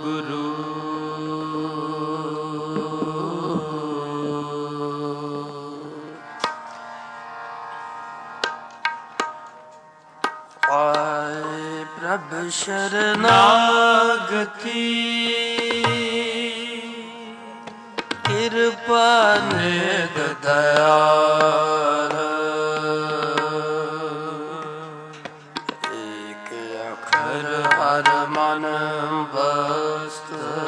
ਗੁਰੂ। ਆਏ ਪ੍ਰਭ ਸ਼ਰਨਾਗਤੀ ਕਿਰਪਾ ਨਿਧ ਦਇਆਲ। ਏਕ ਅੱਖਰ ਹਰ ਮਨ ਬਸਤ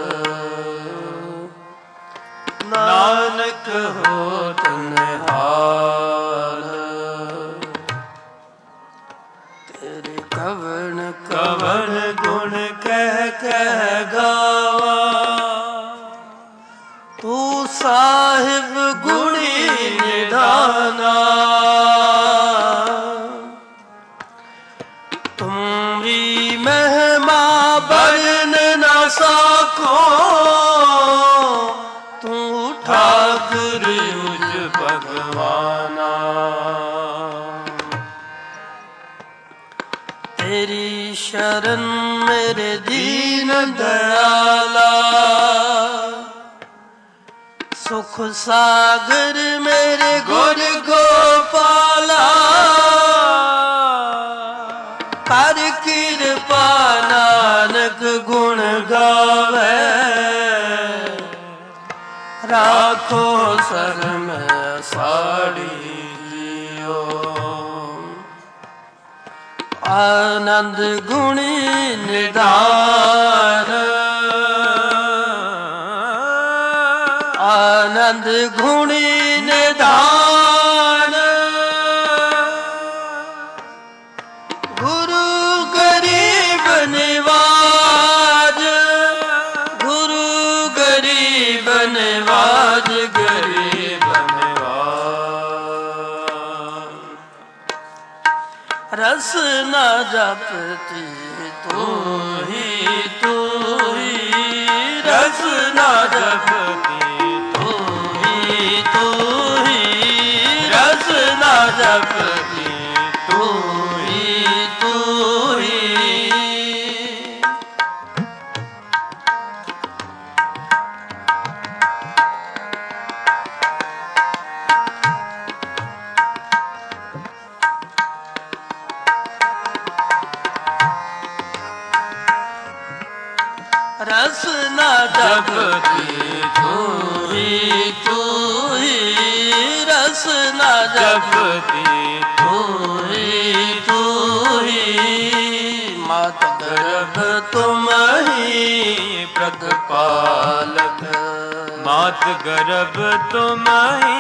ਨਾਨਕ ਹੋਤ ਨਿਹਾਲ। ਤੇਰੇ ਕਵਣ ਕਵਣ ਗੁਣ ਕਹਿ ਕਹਿ ਗਾਵਾ ਤੂੰ ਸਾਹਿਬ ਗੁਣੀ ਨਿਧਾਨਾ। ਤੁਮਰੀ ਮਹਿਮਾ ਬਰਨ ਨਾ ਸਾਖੋ ਤੂੰ ਠਾਕੁਰ ਉਜ ਭਗਵਾਨਾ। ਤੇਰੀ ਸ਼ਰਨ ਮੇਰੇ ਦੀਨ ਦਇਆਲਾ ਸੁਖ ਸਾਗਰ ਮੇਰੇ ਗੁਰ ਗੋਪਾਲਾ। ਕਰ ਕਿਰਪਾ ਨਾਨਕ ਗੁਣ ਗਾਵੇ ਰਾਖੋ ਸਰਮ ਸਾੜੀ ਜੀਓ। ਆਨੰਦ ਗੁਣੀ ਨਿਧਾਨ ਆਨੰਦ ਗੁਣੀ ਨਿਧਾਨ। ਗੁਰੂ ਗਰੀਬ ਨਿਵਾਜ ਗੁਰੂ ਗਰੀਬ ਨਿਵਾਜ ਗਰੀਬ ਨਿਵਾਜ। ਰਸ ਨਾ ਜਪਤੀ ਤੂੰ ਹੀ ਰਸ ਨਾ ਜਪਤੀ ਤੂੰ ਹੀ ਰਸ ਨਾ ਜਪਤੀ ਤੂੰ ਹੀ ਰਸ ਨਾ ਜਪਤੀ ਤੂੰ ਹੀ ਰਸ ਨਾ ਜਪਤੀ ਤੂੰ ਹੀ। ਮਾਤ ਗਰਭ ਤੁਮ ਹੀ ਪ੍ਰਤਪਾਲਕ ਮਾਤ ਗਰਭ ਤੁਮ ਹੀ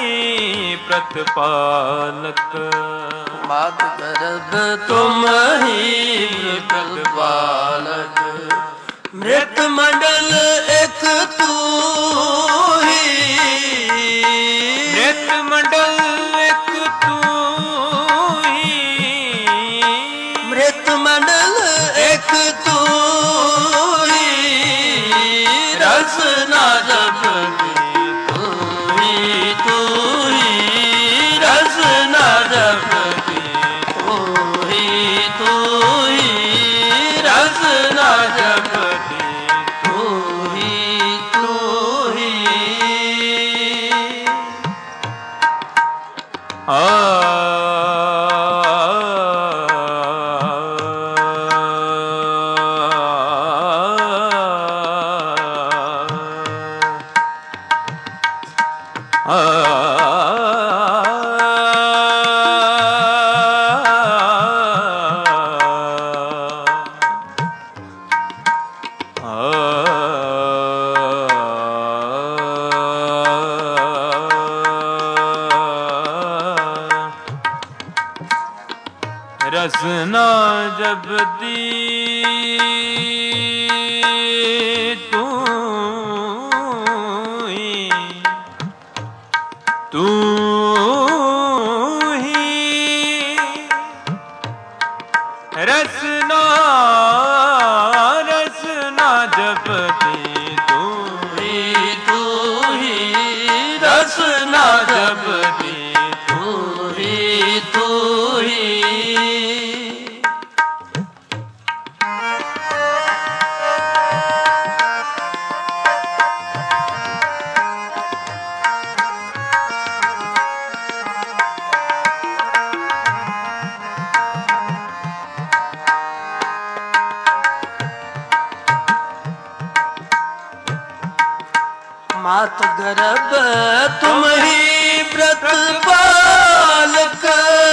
ਪ੍ਰਤਪਾਲਕ ਮਾਤ ਗਰਭ ਤੁਮ ਹੀ ਪ੍ਰਤਪਾਲਕ। ਮ੍ਰਿਤ ਮੰਡਲ ਇੱਕ ਤੂੰ ਹੀ ਮ੍ਰਿਤ ਮੰਡਲ ਇੱਕ ਤੂੰ ਹੀ ਮ੍ਰਿਤ ਮੰਡਲ ਇੱਕ ਤੂੰ ਹੀ। ਰਸ ਨਾ ਜਪਤੀ ਤੂੰ ਹੀ ਰਸ ਨਾ ਜਪਤੀ ਤੂੰ ਹੀ ਰਸ ਨਾ ਜਪਤੀ ਤੂੰ ਹੀ ਰਸ ਨਾ ਜਪਤੀ ਤੂੰ ਹੀ ਰਸ ਨਾ ਜਪਤੀ ਤੂੰ ਹੀ ਰਸ ਨਾ ਜਪਤੀ ਤੂੰ ਹੀ मात गर्भ तुम ही व्रत पालक,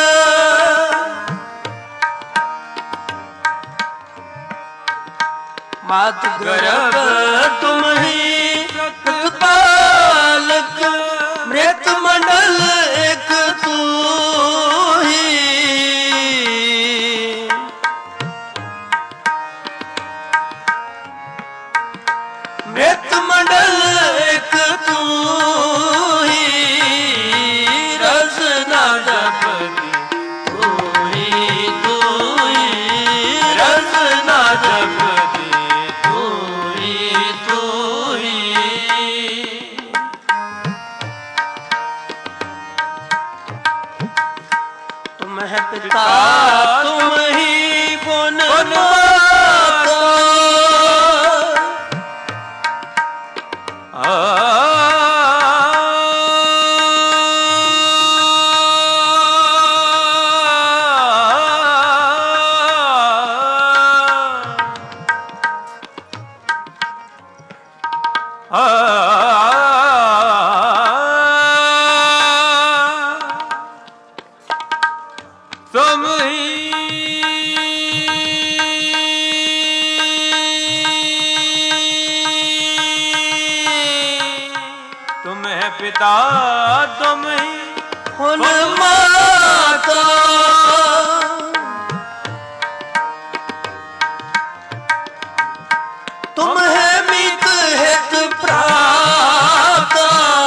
मात गर्भ तुम ही व्रत पालक, मृत मंडल एक तू ही, मृत मंडल एक तू ही, रसना जपती तू ही, रसना जपती तू ही, तुम है पिता तुम ही पुन माता, तुम ही तुम है पिता तुम ही पुन माता, तुम है मित हित प्राता,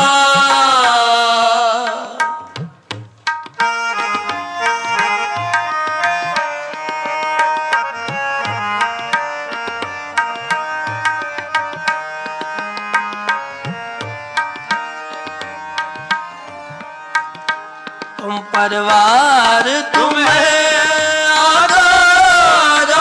तुम परिवार तुम है आधारा,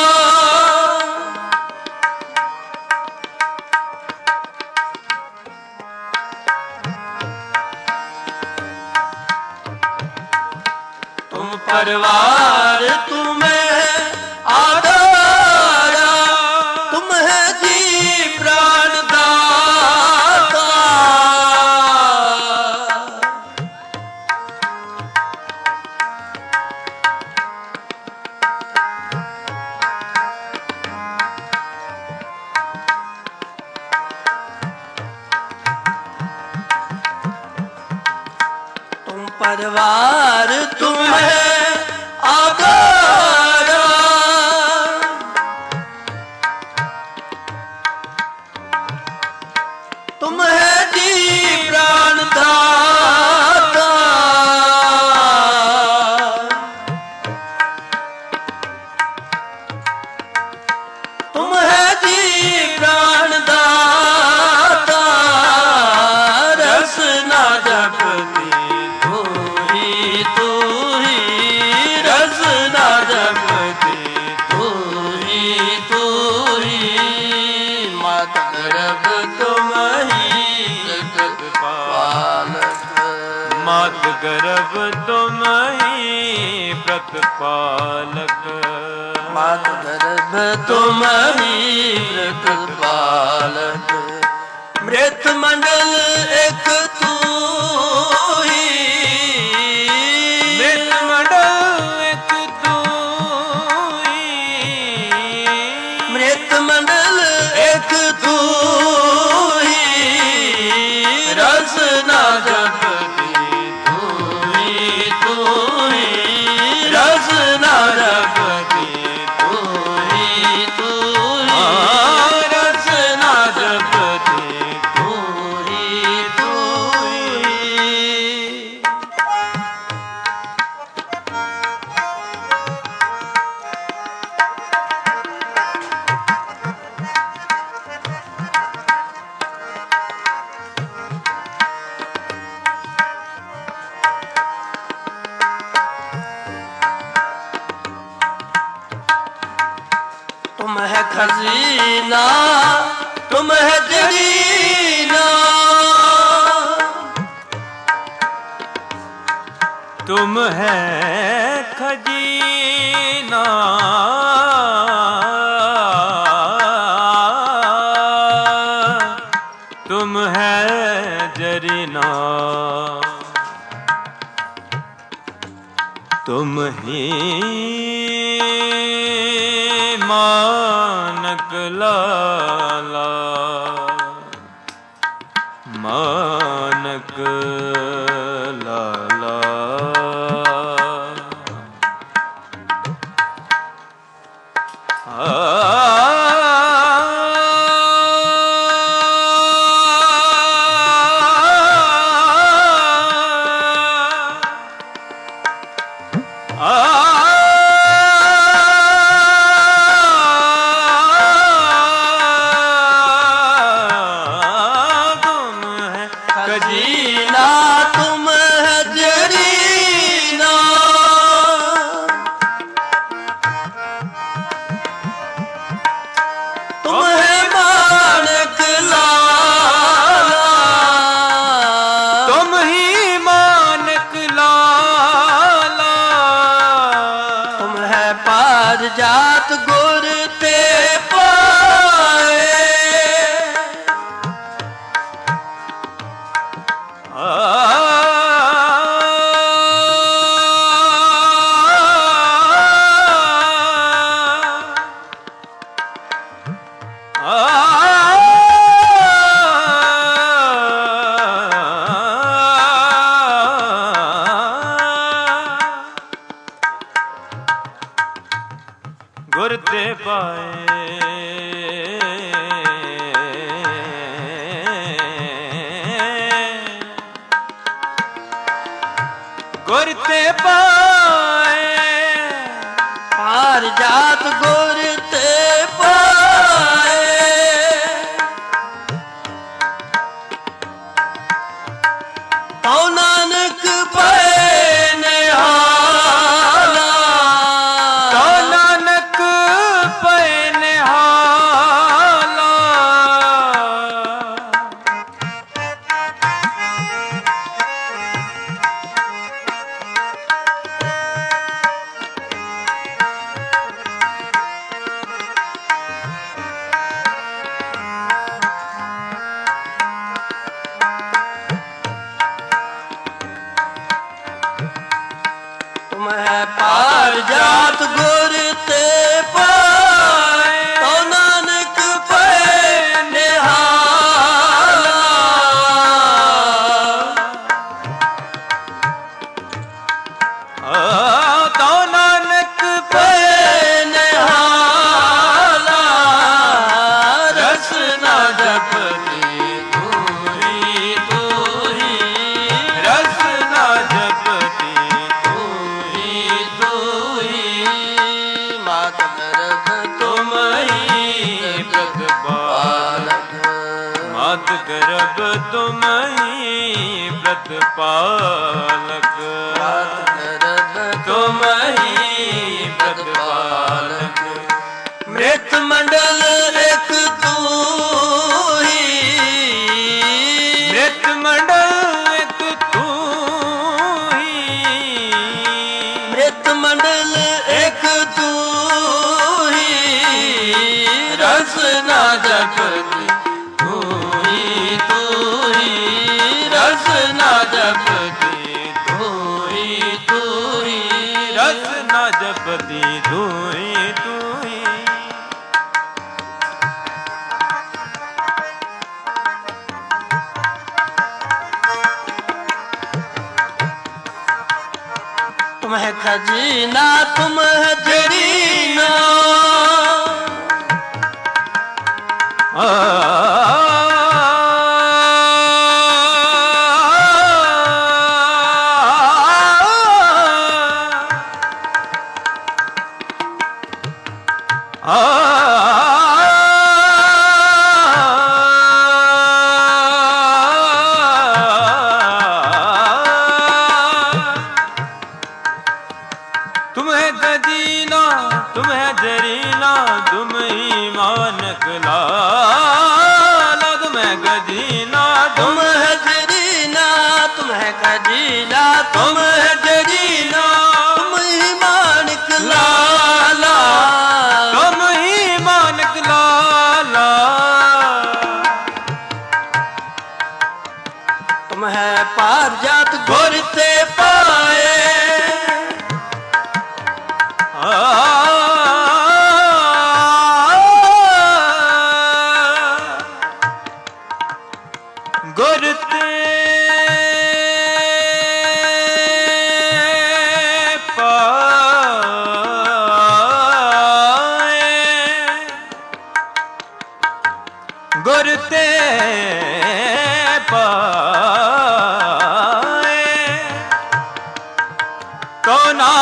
तुम परिवार तुम है आधारा, तुम है जी प्राण दाता, तुम परिवार तुम है आधारा, तुम है जी प्राण दाता, तुम है जी प्राण दाता, रसना जपती तू ही, रसना जपती तू ही, मात गर्भ तुम ही व्रत पालक, मात गर्भ तुम ही व्रत पालक, मात गर्भ तुम ही व्रत पालक, मृत मंडल एक तू ही, मृत मंडल एक तू ही, मृत मंडल एक तू ही, रसना जपती तू ही, रसना जपती तू ही, रसना जपती तू ही। तुम है खजीना तुम है जरीना, तुम है खजीना, तुम है तुम ही मानक लाला मानक लाला जात गुर ते पाए गुर ते पाए गुर ते पाए पार जात गुर ते पाए औ नानक पाए निहाला तो नानक पाए निहाला तुम है पार जात गुर ते पाए तो नानक पाए निहाला तो नानक पाए निहाला रसना जपती तू ही रसना जपती मात गर्भ तुम ही प्रतिपालक मात गर्भ तुम ही प्रतिपालक तुम ही प्रतिपालक मृत मंडल एक तू ही मृत मंडल एक तू ही मृत मंडल एक तू ही रसना जपती तू ही रसना जपती तू ही रसना जपती तू ही तुम है खजीना तुम है जरीना तुम है खजीना तुम है जरीना तुम ही मानक लाला तुम है खजीना तुम है जरीना तुम है खजीना तुम है जरीना तुम ही मानिक लाला तुम ही मानक लाला तुम है पार जात गुर ते पाए ਗੁਰ ਤੇ ਪਾਏ ਕੋ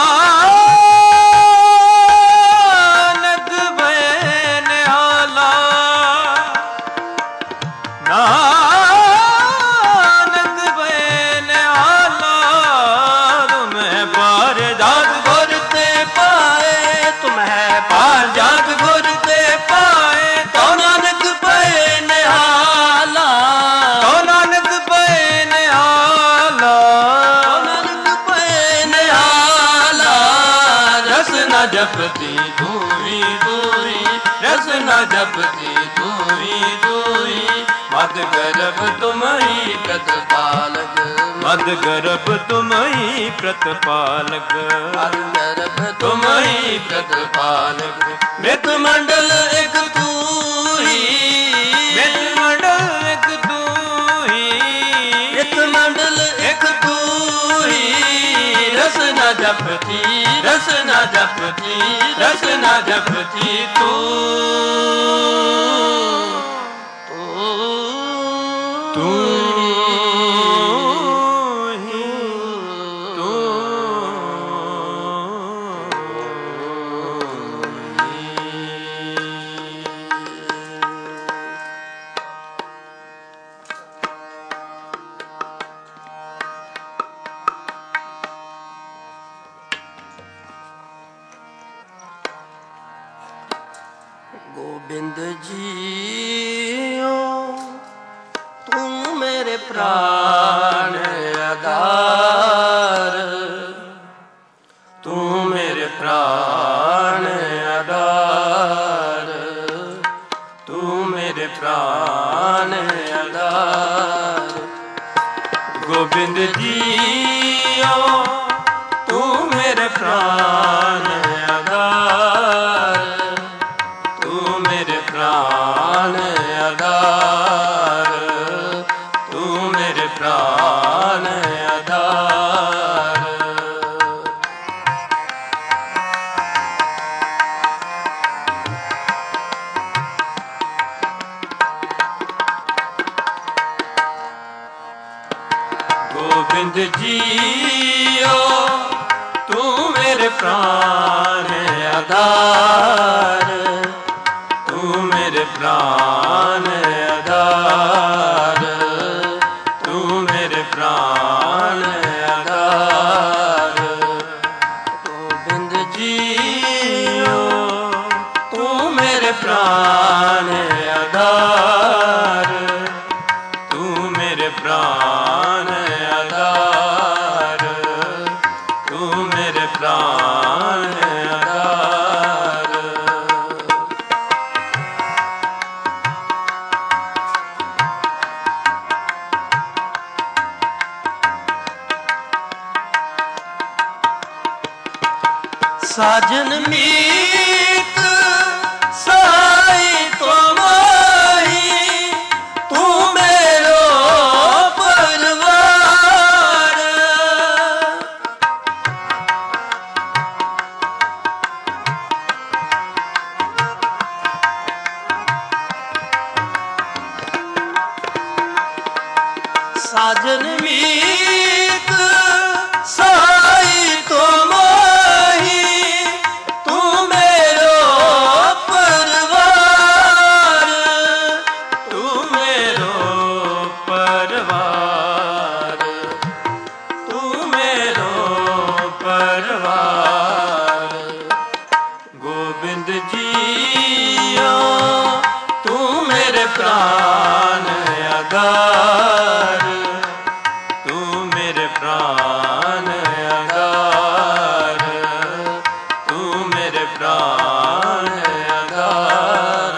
ਨਾਨਕ ਭੈ ਨਿਹਾਲਾ ਨਾਨਕ ਭੈ ਨਿਹਾਲਾ ਤੁਮਹਿ ਪਾਰ ਜਾਗ ਗੁਰ ਤੇ ਪਾਏ ਤੁਮਹਿ ਪਾਰ ਜਾਗ ਗੁਰ ਤੇ ਪਾਏ ਕਉ ਨਾਨਕ ਪੈ ਨਿਹਾਲਾ ਕਉ ਨਾਨਕ ਭੈ ਨਿਹਾਲਾ ਕਉ ਨਾਨਕ ਪੈ ਨਿਹਾਲਾ ਰਸ ਨ ਜਪਤੀ ਤੂਈ ਤੂਈ ਰਸ ਨ ਜਪਤੀ ਤੂਈ ਤੂਈ ਮਦ ਗਰਭ ਤੁਮਹੀ ਪ੍ਰਤਪਾਲਕ ਮਦ ਗਰਭ ਤੁਮਹੀ ਪ੍ਰਤਪਾਲਕ ਹਰ ਗਰਭ ਤੁਮਹੀ ਪ੍ਰਤਪਾਲਕ ਮਿਤ ਮੰਡਲ ਇਕ ਤੂਹੀ ਮਿਤ ਮੰਡਲ ਇਕ ਤੂੰ ਹੀ ਮਿਤ ਮੰਡਲ ਇਕ ਤੂਹੀ ਰਸ ਨ ਜਪਤੀ ਰਸ ਨ ਜਪਤੀ ਰਸ ਨ ਜਪਤੀ ਤੂੰ ਤੂੰ ਹੀ ਗੋਬਿੰਦ ਜੀਓ ਤੂੰ ਮੇਰੇ ਪ੍ਰਾਣ ਆਧਾਰ ਤੂੰ ਮੇਰੇ ਪ੍ਰਾਣ ਆਧਾਰ ਤੂੰ ਮੇਰੇ ਪ੍ਰਾਣ ਆਧਾਰ ਗੋਬਿੰਦ ਜੀਓ ਤੂੰ ਮੇਰੇ ਪ੍ਰਾਨ ਆਧਾਰ ਤੂੰ ਮੇਰੇ ਪ੍ਰਾਣ ਆਧਾਰ ਤੂੰ ਮੇਰੇ ਪ੍ਰਾਣ ਆਧਾਰ ਗੋਬਿੰਦ ਜੀਓ ਤੂੰ ਮੇਰੇ ਪ੍ਰਾਨ ਆਧਾਰ ਤੂੰ ਮੇਰੇ ਪ੍ਰਾਣ ਆਧਾਰ ਤੂੰ ਮੇਰੇ ਪ੍ਰਾਣ ਆਧਾਰ ਗੋਬਿੰਦ ਜੀਓ ਤੂੰ ਮੇਰੇ ਪ੍ਰਾਣ ਆਧਾਰ ਤੂੰ ਮੇਰੇ ਪ੍ਰਾਣ ਆਧਾਰ ਤੂੰ ਮੇਰੇ ਪ੍ਰਾਣ ਆਧਾਰ ਸਾਜਨ ਮੀਤ ਸਾਈ ਤੁਮਾਹੀ ਤੂੰ ਮੇਰੋ ਪਰਵਾਰ ਸਾਜਨ ਮੀਤ ਸਾਈ ਤੁਮਾਹੀ ਤੂੰ ਮੇਰੋ ਪਰਵਾਰ ਤੂੰ ਮੇਰੋ ਪਰਵਾਰ ਤੂੰ ਮੇਰੋ ਪਰਵਾਰ ਗੋਬਿੰਦ ਜੀਓ ਤੂੰ ਮੇਰੇ ਪ੍ਰਾਨ ਆਧਾਰ ਤੂੰ ਮੇਰੇ ਪ੍ਰਾਨ ਆਧਾਰ ਤੂੰ ਮੇਰੇ ਪ੍ਰਾਨ ਆਧਾਰ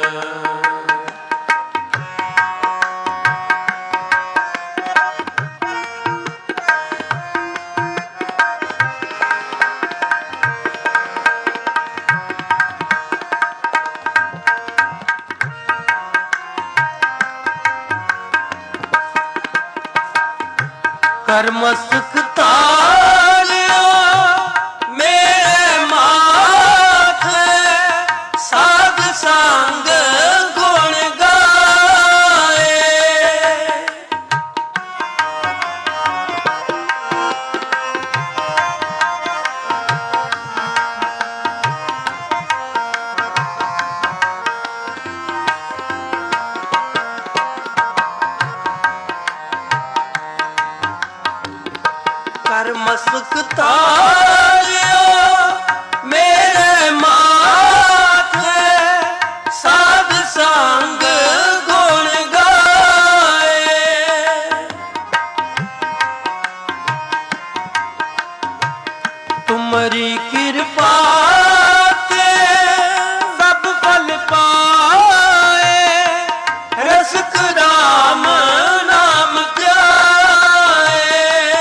ਕਰ ਮਸਤਕ ਤਾਰਿਓ ਮੇਰੇ ਮਾਥੇ ਸਾਧ ਸੰਗ ਗੁਣ ਗਾ मस्तक तारियो मेरे माथे साध संग गुण गाए। तुम्हारी कृपा के सब फल पाए, रसिक राम नाम ध्याए।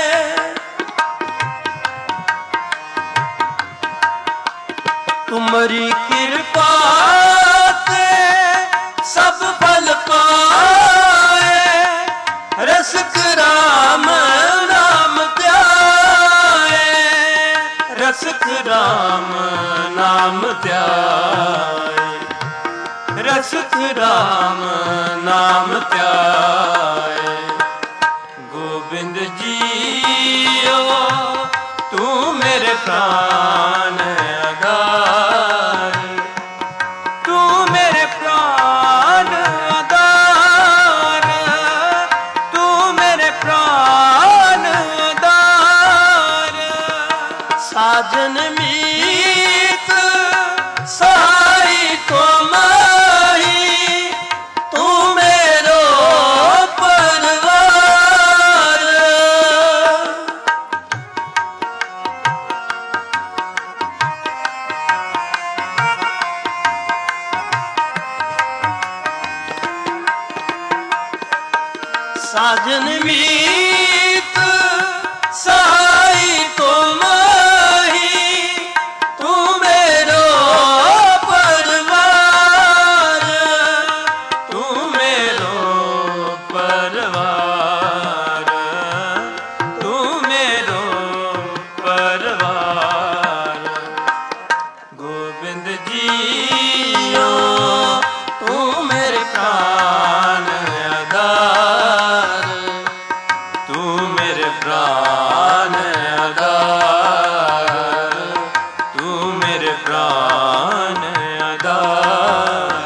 तुम्हारी कृपा के सब फल पाए, रसिक राम नाम ध्याए। रसिक राम नाम ध्याए, रसिक राम नाम ध्याए। गोविंद जियो तू मेरे प्राण आधार, तू मेरे प्राण आधार, तू मेरे प्राण आधार। साजन मीत सहाय को माही, तू मेरो परवार। साजन मीत सहाय को माही, तू मेरो परवार, तू मेरो परवार, तू मेरो परवार। गोविंद जियो तू मेरे प्राण आधार, तू मेरे प्राण आधार, तू मेरे प्राण आधार।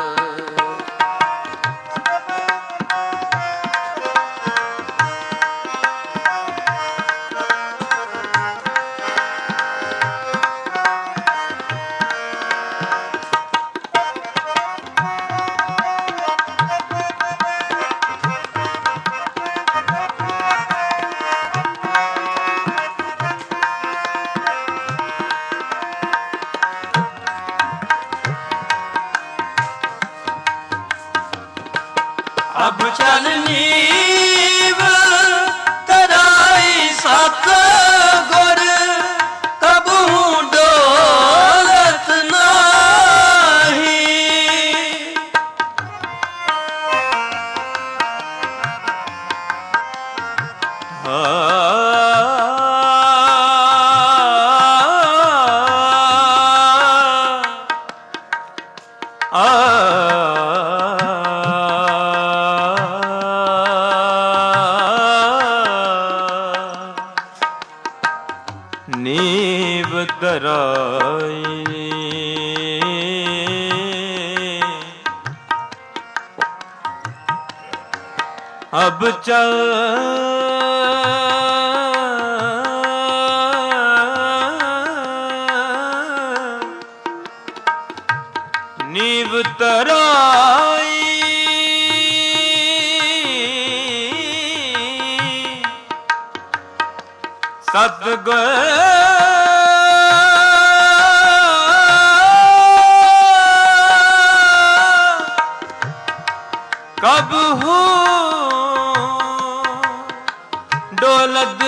अब चल नीव तराई सत गुर, कबहू डोलत नाही। नीव तराई अब चल नीव तराई सतगुर कब हूँ डोलत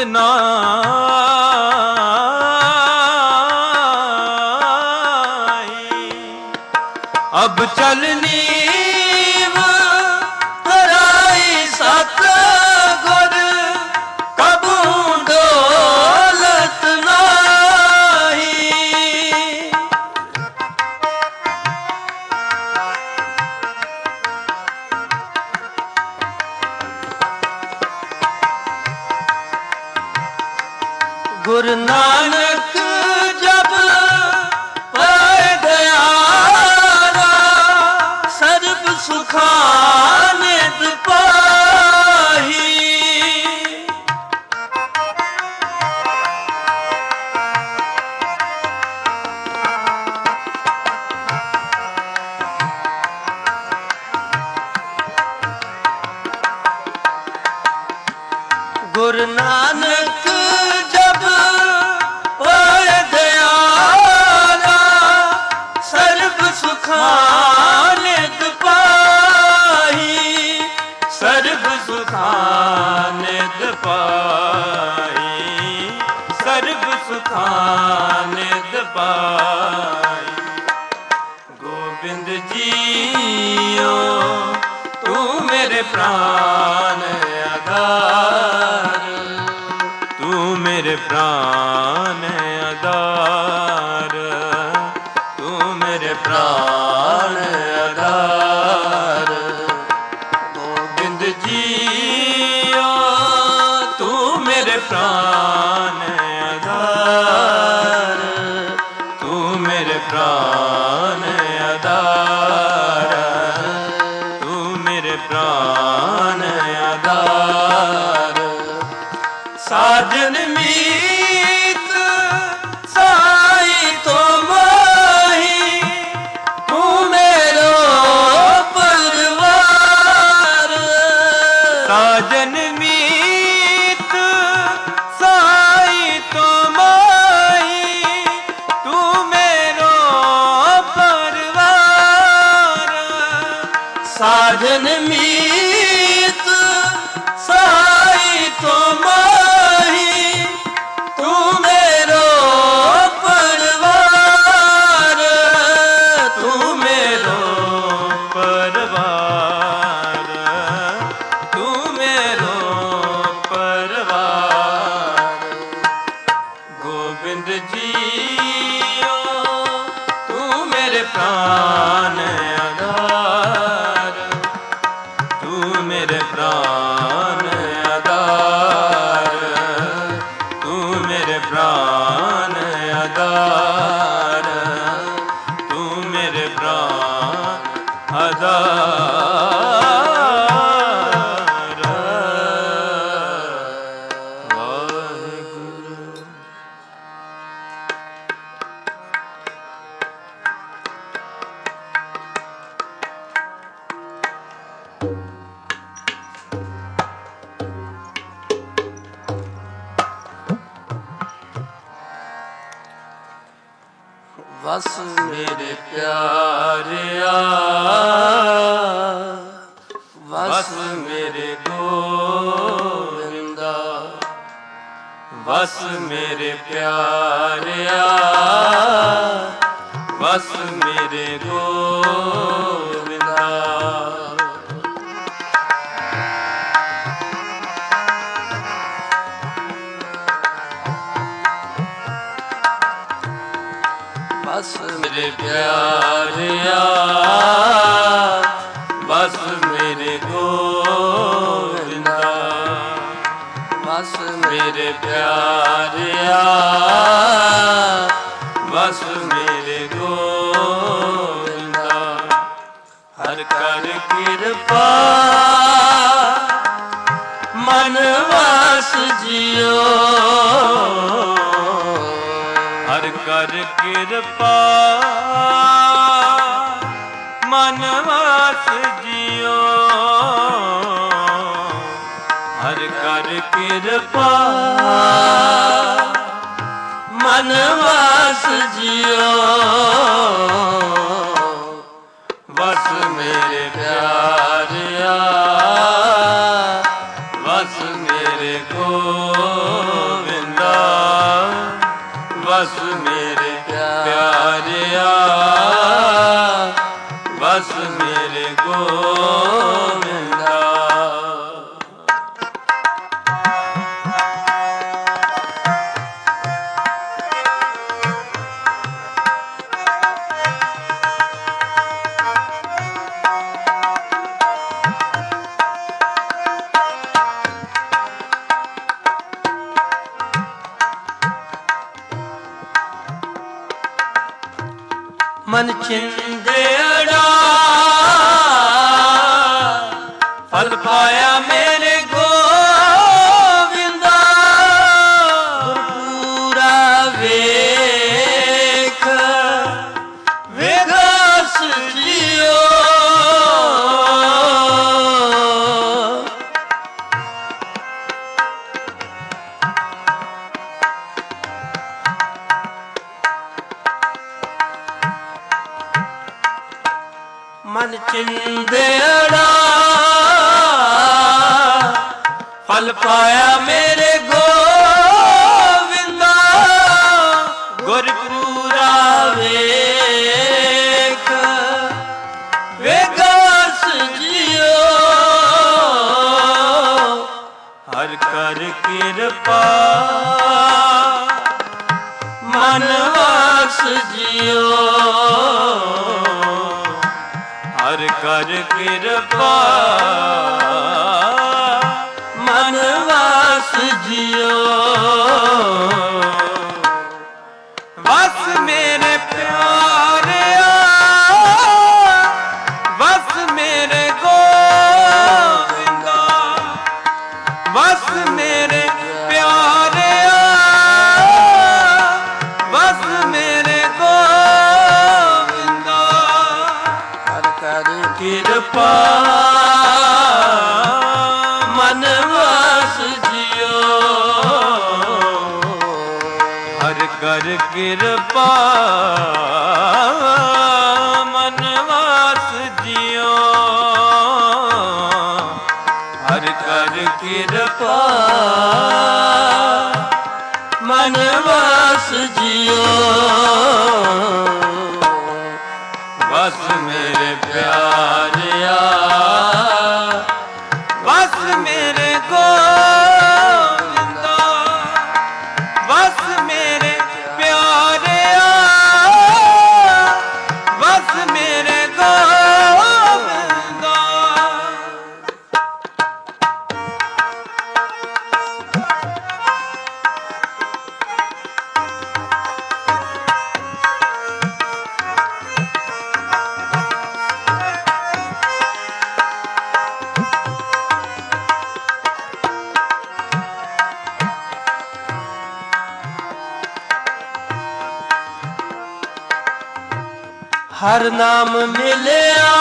नाई। अब चल नीव तराई सत गुर, कब हूँ डोलत नाही। गुरु नानक जब पाए दयारा, सर्व सुखानिद पाही। ਗੁਰ ਨਾਨਕ ਜਪ ਪਾਏ ਦਿਆਲਾ ਸਰਬ ਸੁਖਾਂ ਨਿਤ ਪਾਈ ਸਰਬ ਸੁਖਾਂ ਨਿਤ ਪਾਈ ਸਰਬ ਸੁਖਾਂ ਨਿਤ ਪਾਈ ਗੋਬਿੰਦ ਜੀਓ ਤੂੰ ਮੇਰੇ ਪ੍ਰਾਨ ਆਧਾਰ ਤੂੰ ਮੇਰੇ ਪ੍ਰਾਨ ਆਧਾਰ ਤੂੰ ਮੇਰੇ ਪ੍ਰਾਨ ਆਧਾਰ ਗੋਬਿੰਦ ਜੀਓ ਤੂੰ ਮੇਰੇ ਪ੍ਰਾਨ ਆਧਾਰ ਤੂੰ ਮੇਰੇ ਪ੍ਰਾਨ ਆਧਾਰ ਤੂੰ ਮੇਰੇ ਪ੍ਰਾਨ ਆਧਾਰ ਸਾਜਨ ਮੀਤ ਸਾਈ ਤੋਂ ਮਾਹੀ ਤੂੰ ਮੇਰੋ ਪਰਵਾਰ ਸਾਜਨ ਮੀਤ ਸਾਈ ਤੋਂ ਮਾਈ ਤੂੰ ਮੇਰੋ ਪਰਵਾਰ ਸਾਜਨ ਮੀਤ ਸਾਈ ਤੋਂ ਮਾਹੀ ਤੂੰ ਮੇਰੋ ਪਰਵਾਰ ਤੂੰ ਮੇਰੋ ਪਰਵਾਰ ਤੂੰ ਮੇਰੋ ਪਰਵਾਰ ਗੋਬਿੰਦ ਜੀਓ ਤੂੰ ਮੇਰੇ ਪ੍ਰਾਨ ਆਧਾਰ ਤੂੰ ਮੇਰੇ ਪ੍ਰਾਨ ਆਧਾਰ ਤੂੰ ਮੇਰੇ ਪ੍ਰਾਨ ਆਧਾਰ ਤੂੰ ਮੇਰੇ ਪ੍ਰਾਨ ਆਧਾਰ ਵਾਹਿਗੁਰੂ ਵਸ ਮੇਰੇ ਪਿਆਰਿਆ ਵਸ ਮੇਰੇ ਗੋਵਿੰਦਾ ਵਸ ਮੇਰੇ ਪਿਆਰਿਆ ਵਸ ਮੇਰੇ ਗੋਵਿੰਦਾ ਬਸ ਮੇਰੇ ਪਿਆਰਿਆ ਬਸ ਮੇਰੇ ਗੋਵਿੰਦਾ ਬਸ ਮੇਰੇ ਪਿਆਰਿਆ ਬਸ ਮੇਰੇ ਗੋਵਿੰਦਾ ਹਰ ਕਰ ਕਿਰਪਾ ਮਨ ਵਾਸ ਜਿਓ ਹਰ ਕਰ ਕਿਰਪਾ ਮਨ ਵਾਸ ਜਿਓ ਹਰ ਕਰ ਕਿਰਪਾ ਮਨ ਵਾਸ ਜਿਓ ਵਸ ਮੇਰੇ ਪਿਆਰਿਆ ਵਸ ਮੇਰੇ ਗੋਵਿੰਦਾ ਵਸ ਮੇਰੇ ਪਿਆਰਿਆ ਵਸ ਮੇਰੇ ਗੋਵਿੰਦਾ ਮਨ ਚਿੰਦੜਾ ਫਲ ਪਾਇਆ ਮੇਰੇ ਗੋਵਿੰਦਾ ਗੁਰਪੂਰਾ ਵੇਖ ਵਿਗਸ ਜਿਓ ਪਾਇਆ ਮੇਰੇ ਗੋਵਿੰਦਾ ਗੁਰਪੂਰਾ ਵੇਖ ਵੇਗਾਸ ਜਿਓ ਹਰ ਕਰ ਕਿਰਪਾ ਮਨ ਵਾਸ ਜਿਓ ਹਰ ਕਰ ਕਿਰਪਾ ਮਨ ਵਾਸ ਜਿਓ ਵਸ ਮੇਰੇ ਪਿਆਰਿਆ ਵਸ ਮੇਰੇ ਗੋਵਿੰਦਾ ਵਸ ਮੇਰੇ ਪਿਆਰਿਆ ਵਸ ਮੇਰੇ ਗੋਵਿੰਦਾ ਹਰ ਕਰ ਕਿਰਪਾ ਮਨ ਵਾਸ ਜਿਓ ਹਰ ਕਰ ਕਿਰਪਾ ਮਨ ਵਾਸ ਜਿਓ ਹਰ ਕਰ ਕਿਰਪਾ ਮਨ ਵਾਸ ਜਿਓ ਵਸ ਮੇਰੇ ਪਿਆਰਿਆ ਵਸ ਮੇਰੇ ਗੋਵਿੰਦਾ ਵਸ ਮੇਰੇ ਪਿਆਰਿਆ ਵਸ ਮੇਰੇ ਗੋਵਿੰਦਾ ਹਰ ਨਾਮ ਮਿਲਿਆ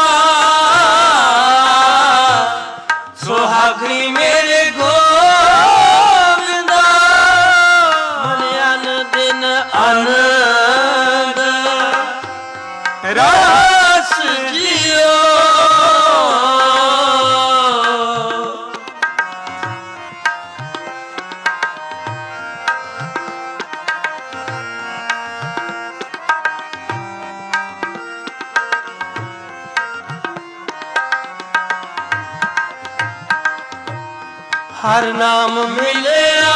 ਸੁਹਾਗਣੀ ਮੇਰੇ ਗੋਵਿੰਦਾ ਮਨ ਅਨ ਦਿਨ ਆਨੰਦ ਰਾਸ ਜਿਓ ਹਰ ਨਾਮ ਮਿਲਿਆ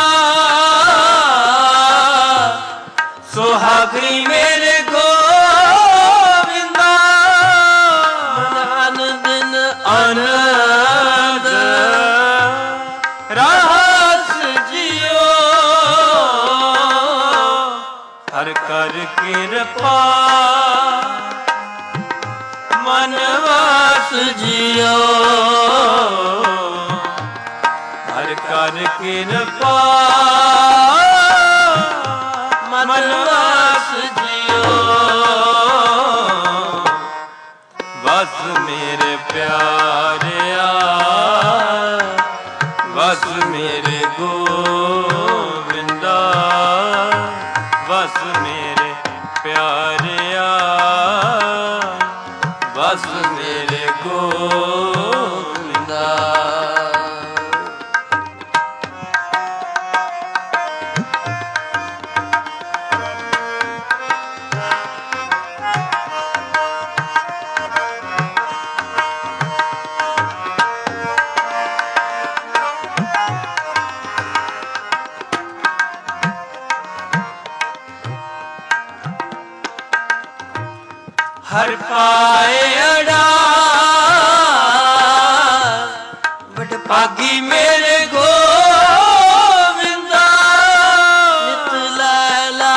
ਸੁਹਾਗਣੀ ਮੇਰੇ ਗੋਵਿੰਦਾ ਮਨ ਅਨ ਦਿਨ ਆਨੰਦ ਰਾਸ ਜਿਓ ਹਰ ਕਰ ਕਿਰਪਾ ਮਨ ਵਾਸ ਜਿਓ ਹਰ ਕਰ ਕਿਰਪਾ ਮਨ ਵਾਸ ਜਿਓ ਵਸ ਮੇਰੇ ਪਿਆਰਿਆ ਵਸ ਮੇਰੇ ਗੋਵਿੰਦਾ ਵਸ ਮੇਰੇ ਪਿਆਰਿਆ ਵਸ ਮੇਰੇ ਗੋਵਿੰਦਾ ਹਰ ਪਾਏ ਅੜਾ ਵਡ ਭਾਗੀ ਮੇਰੇ ਗੋਵਿੰਦਾ ਨਿਤ ਲੈਲਾ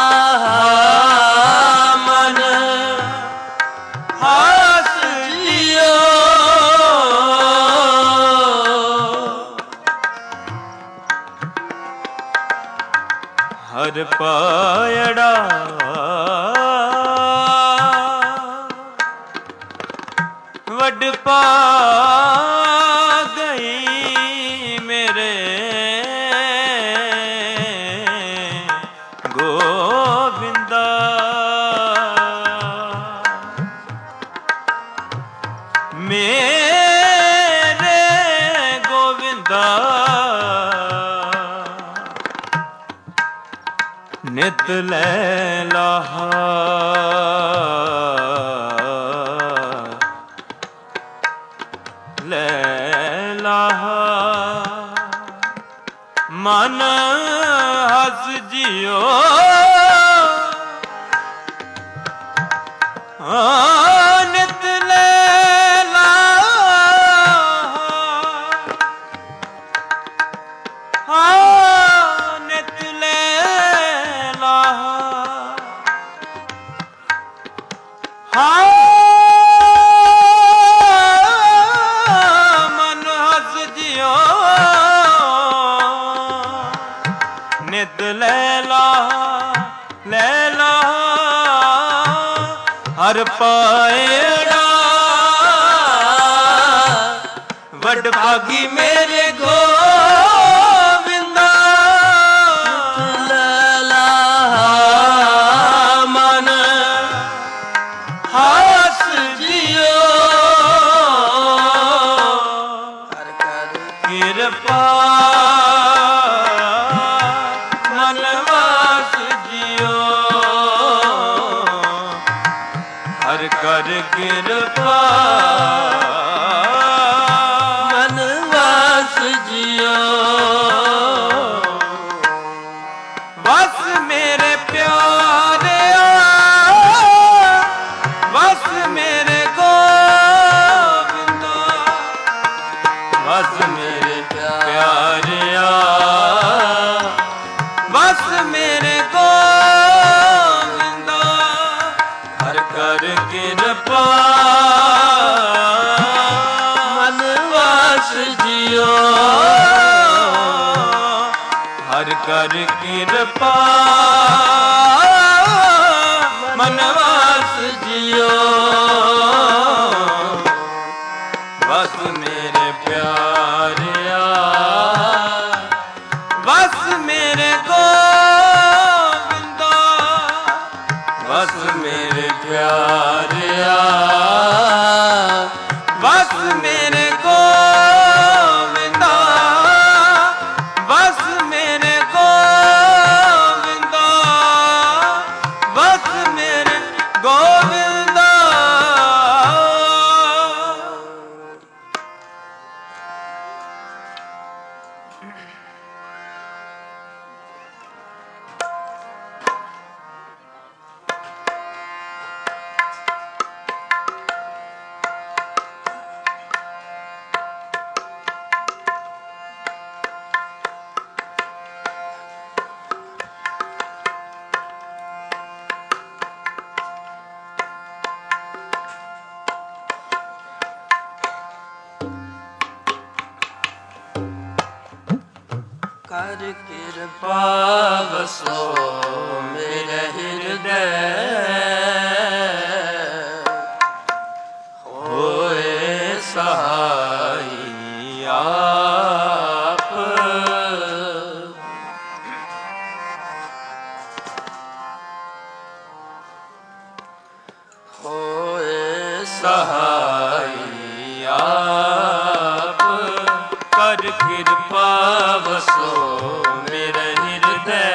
ਮਨ ਹਾਸ ਜਿਓ ਹਰ ਪਾਇੜਾ ਵੱਡ ਪਾ ਗਈ ਮੇਰੇ ਗੋਵਿੰਦਾ ਮੇਰੇ ਗੋਵਿੰਦਾ ਨਿਤ ਲੈ ਲਾਹਾ ਲੈ ਲਾਹਾ ਮਨ ਹਸ ਜਿਓ ਨਿਤ ਲੈ ਲਾਹਾ ਨਿਤ ਲੈ ਲਾਹਾ ਮਨ ਹਸ ਜਿਓ ਨਿਤ ਲੈ ਲਾਹਾ ਲੈ ਲਾਹਾ ਹਰ ਪਾਏੜਾ ਵੱਡ ਭਾਗੀ ਮੇਰੇ ਗੋਵਿੰਦਾ ਲੈ ਲਾਹਾ ਮਨ ਹਸ ਜਿਓ ਕਰ ਕਰ ਕਿਰਪਾ ਮਨ ਵਾਸ ਜਿਓ ਹਰ ਕਰ ਕਿਰਪਾ ਮਨ ਵਾਸ ਜਿਓ ਵਸ ਮੇਰੇ ਪਿਆਰਿਆ ਵਸ ਮੇਰੇ ਗੋਬਿੰਦਾ ਵਸ ਮੇਰੇ ਪਿਆਰਿਆ ਵਸ ਮੇਰੇ ਗੋਬਿੰਦਾ ਹਰ ਕਰ ਕਿਰਪਾ ਮਨ ਵਾਸ ਜਿਓ ਹਰ ਕਰ ਕਿਰਪਾ ਮਨ ਵਾਸ ਜਿਓ ਵਸ ਮੇਰੇ ਪਿਆਰਿਆ ਵਸ ਮੇਰੇ ਗੋਬਿੰਦਾ ਵਸ ਮੇਰੇ ਪਿਆਰਿਆ ਵਸ ਮੇਰੇ ਗੋਬਿੰਦਾ ਵਸ ਮੇਰੇ ਗੋਬਿੰਦਾ ਵਸ ਮੇਰੇ ਗੋਬਿੰਦਾ ਕਰ ਕਿਰਪਾ ਵਸੋ ਮੇਰੇ ਹਿਰਦੈ ਹੋਏ ਸਹਾਈ ਆਪ ਹੋਏ ਸਹਾਈ ਆਪ ਕਰ ਕਿਰਪਾ ਵਸੋ ਮੇਰੇ ਹਿਰਦੈ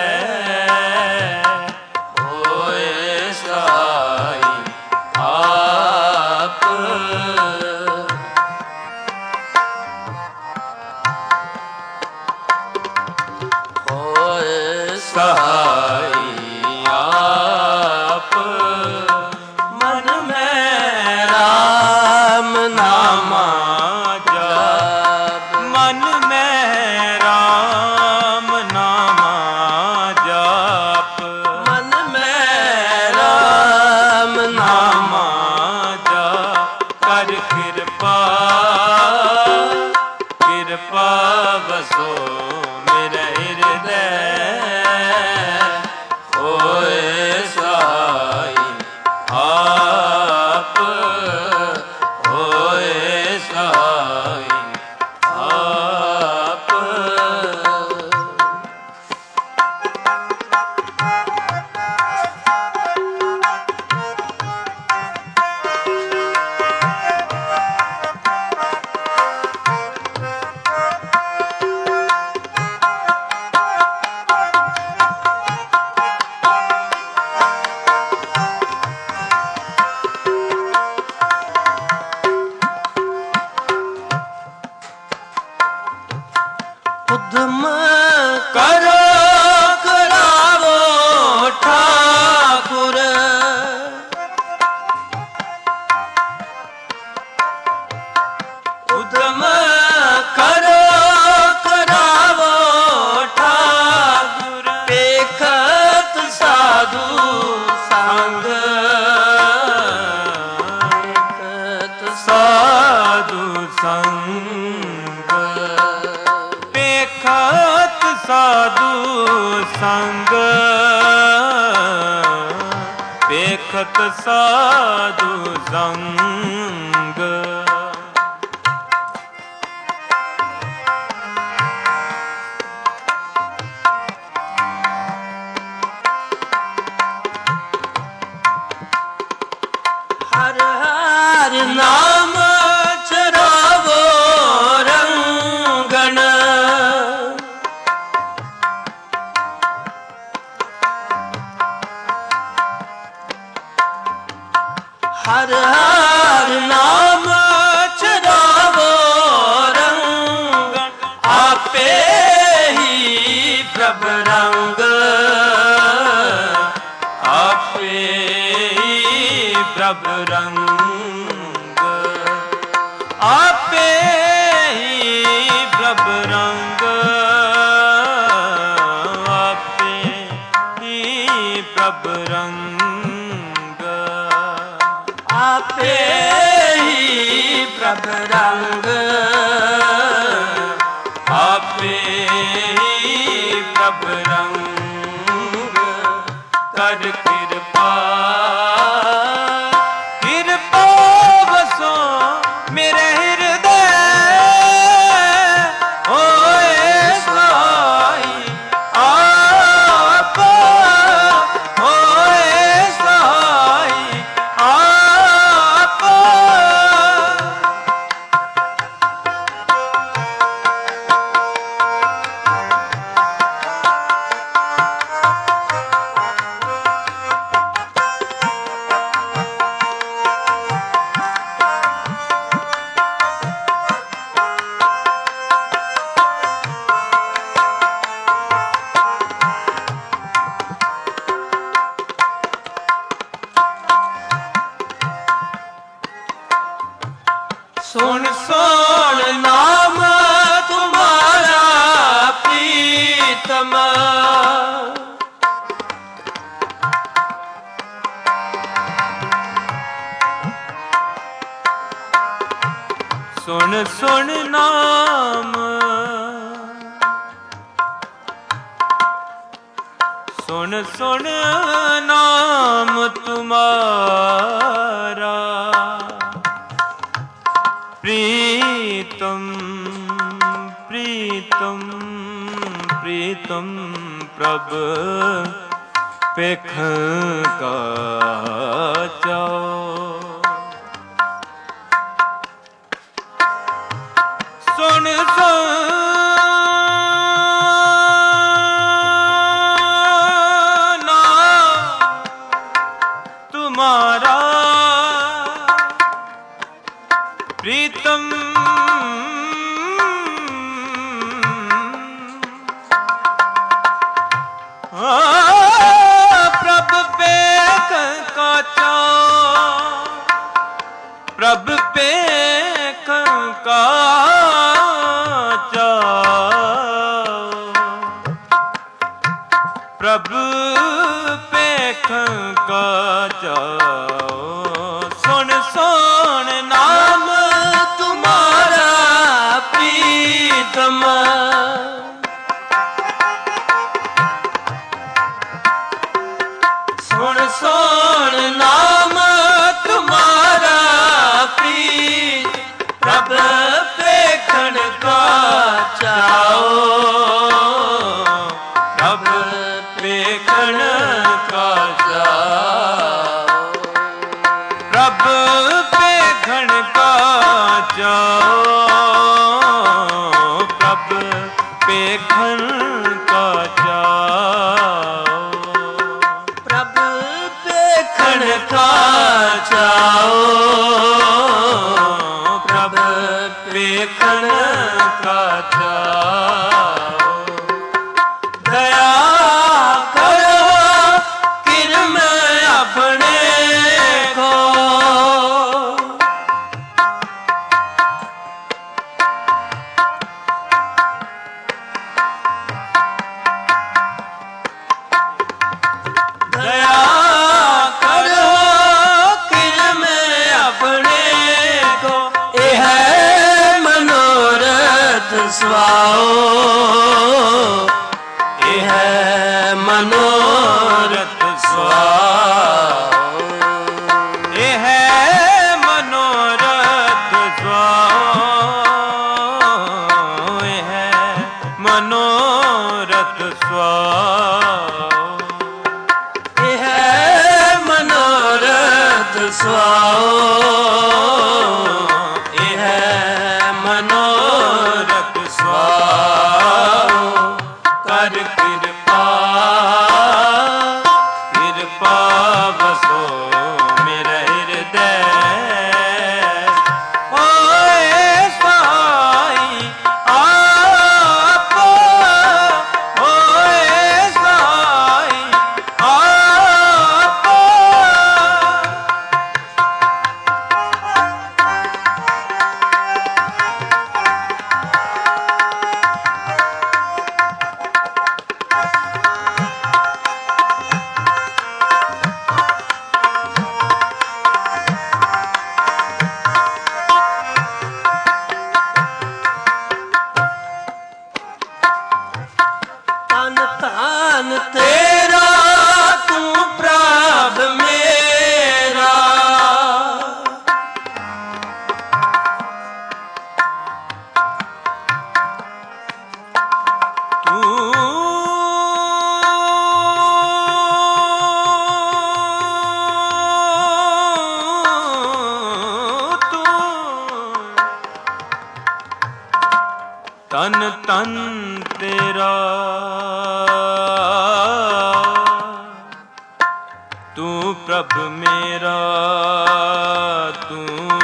ਹੋਏ ਸਹਾਈ ਆਪ ਹੋਏ ਸਹਾਈ ਆਪ ਮਨ ਮੈਂ ਰਾਮ ਨਾਮਾ ਜਾਪ ਮਨ ਮੈਂ ਰਾਮ ਨਾਮਾ ਜਾਪ ਮਨ ਮੈਂ ਰਾਮ ਨਾਮਾ ਨਾਮਾ ਜਾਪ ਕਰ ਕਿਰਪਾ ਕਿਰਪਾ ਵਸੋ ਮੇਰੇ ਹਿਰਦੈ ਹੋਏ ਸਹਾਈ ਆਪ ਹੋਏ ਸਹਾਈ ਆਪ उद्यम करो करावो ठाकुर उद्यम करो करावो ठाकुर देखत साधु संग देखत साधु संग पेखत साधु संग पेखत साधु संग हर हर नाम चरावो रंगन हर हर नाम चरावो रंगन आपे ही प्रभ रंग आपे ही प्रभ रंग आपे ही प्रभ रंग आपे ही प्रभ रंग आपे ही प्रभ रंग आपे ही प्रभ रंग कर कृपा कृपा बसो मेरे हृदय होए सहाय आप होए सहाय आप सुन सुन नाम तुम्हारा प्रीतम सुन सुन नाम सुन सुन नाम तुम्हारा प्रीतम प्रीतम प्रीतम प्रभ पेख का चाओ सुन सुना तुम्हारा प्रीतम प्रभ पेख का चाओ प्रभ पेख का प्रभु पेख का जाओ सुन सुन नाम तुम्हारा प्रीतम सुन सुन नाम तुम्हारा प्रीत प्रभ पेखन का चाओ प्रभ पेखन का जाओ प्रभ पेखन का जाओ प्रभ पेखन का जाओ प्रभ पेखन का चाओ प्रभ पेखन का जाओ ਸੁਆਓ ਇਹ ਹੈ ਮਨੋਰਥ ਸੁਆਓ ਇਹ ਹੈ ਮਨੋਰਥ ਸੁਆਓ ਇਹ ਹੈ ਮਨੋਰਥ ਸੁਆਓ ਇਹ ਹੈ ਮਨੋਰਥ ਸੁਆਓ ਇਹ ਹੈ ਮਨੋਰਥ ਸੁਆਓ ਕਰ ਕਿਰਪਾ ਕਿਰਪਾ ਵਸੋ ਮੇਰੇ ਹਿਰਦੈ ਓਏ ਸਾਈ ਆਪ ਓਏ ਸਾਈ ਆਪ ਤਨ ਧਨ ਤੇਰਾ ਤੂੰ ਪ੍ਰਭ ਮੇਰਾ ਤਨ ਤਨ ਤੇਰਾ ਤੂੰ ਪ੍ਰਭ ਮੇਰਾ ਤੂੰ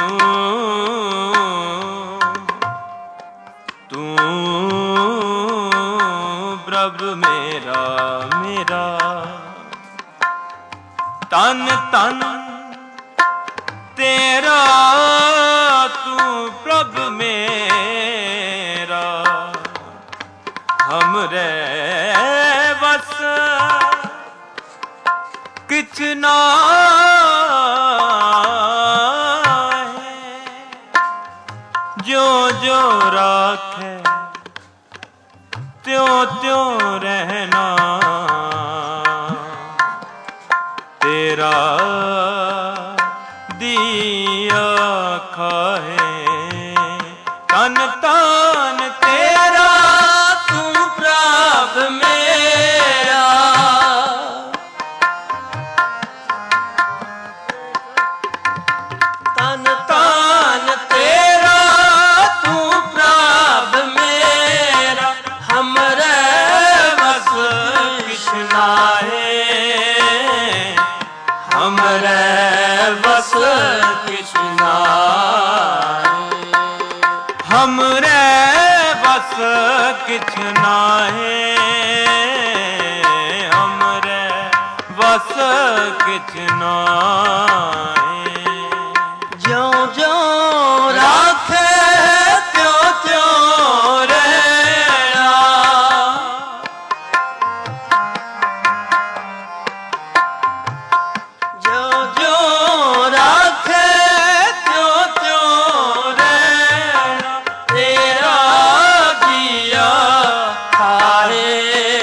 ਪ੍ਰਭ ਮੇਰਾ ਮੇਰਾ ਤਨ ਤਨ ਤੇਰਾ ਤੂੰ ਪ੍ਰਭ ਮੇਰਾ हमरे बस किछ ना है जो जो राखे त्यों त्यों रहना तेरा दिया खाए तन तन तेरा ਪ੍ਰਭ ਮੇਰਾ ਤਨ ਤਨ ਤੇਰਾ ਤੂੰ ਪ੍ਰਭ ਮੇਰਾ ਹਮਰੇ ਵਸ ਕਿਛ ਨਾਹੀ ਹਮਰੇ ਵਸ ਕਿਛ ਨਾਹੀ हमरे बस किछ नाहे हमरे बस किछ नाहे ਜਿਉਂ ਜਿਉਂ ਰਾਖੇ ਤਿਉਂ ਤਿਉਂ ਰਹਿਣਾ ਜਿਉਂ ਜਿਉਂ ਰਾਖੇ ਤਿਉਂ ਤਿਉਂ ਰਹਿਣਾ ਤੇਰਾ ਜੀਆ ਖਾਏ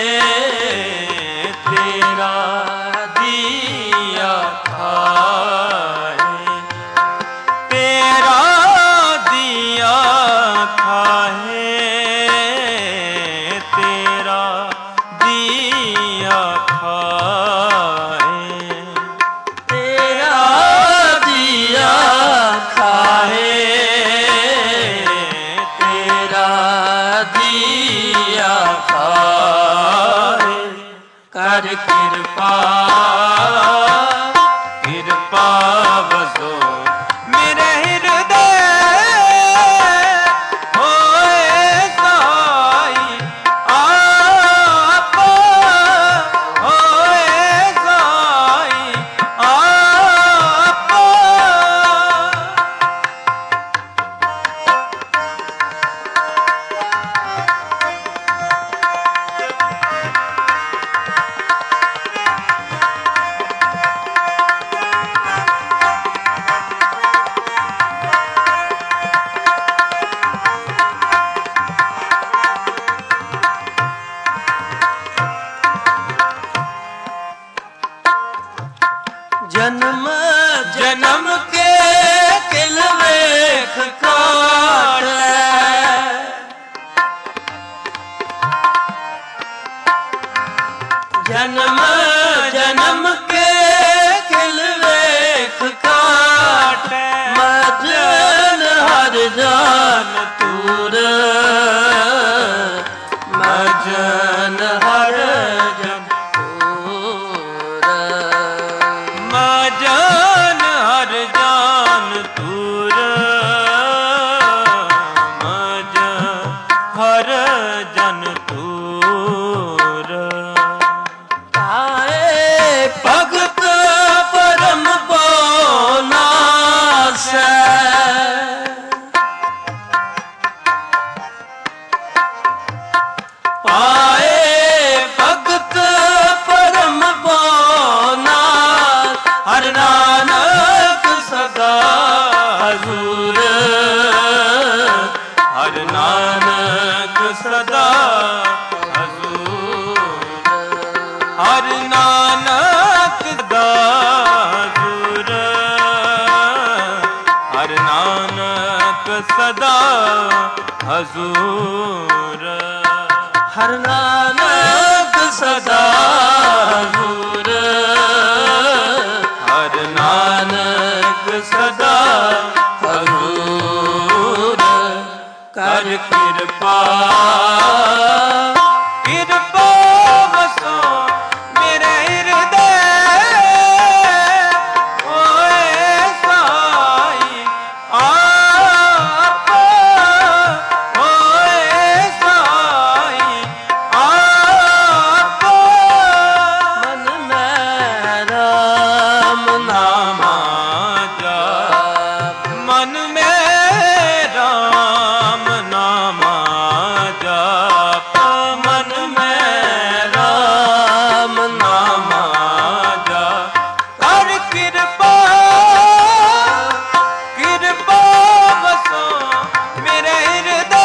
तेरा दिया खाए तेरा दिया खाए तेरा दिया खाए ਤੇਰਾ ਜੀਆ ਖਾਏ ਤੇਰਾ ਜੀਆ ਖਾਏ ਕਰ ਕਿਰਪਾ ਕਿਰਪਾ ਵਸੋ ਮੇਰੇ ਹਿਰਦੈ ਹੋਏ ਸਾਈ ਆਪ ਹੋਏ ਸਾਈ ਆਪ ਪਾਏ ਭਗਤ ਪਰਮ ਪਾਉਨਾ ਹਰ ਨਾਨਕ ਸਦਾ ਹਜ਼ੂਰ ਹਰ ਨਾਨਕ ਸਦਾ ਹਜ਼ੂਰ ਹਰ ਨਾਨਕ ਸਦਾ ਹਜ਼ੂਰ ਹਰ ਨਾਨਕ ਸਦਾ ਹਜ਼ੂਰ ਹਰ ਨਾਨਕ ਸਦਾ ਹਜ਼ੂਰ ਹਰ ਨਾਨਕ ਸਦਾ ਹਜ਼ੂਰ ਕਰ ਕਿਰਪਾ ਕਿਰਪਾ ਵਸੋ ਮੇਰੇ ਹਿਰਦੇ ਓਏ ਸਾਈ ਆਪ ਓਏ ਸਾਈ ਆਪ ਮਨ ਮੈਂ ਰਾਮ ਨਾਮਾ ਜਾਪ ਮਨ ਮੇ ਰਾਮ ਨਾਮਾ ਜਾਪ ਮਨ ਮੇ ਰਾਮ ਨਾਮਾ ਜਾਪ ਕਰ ਕਿਰਪਾ ਕਿਰਪਾ ਵਸੋ ਮੇਰੇ ਹਿਰਦੇ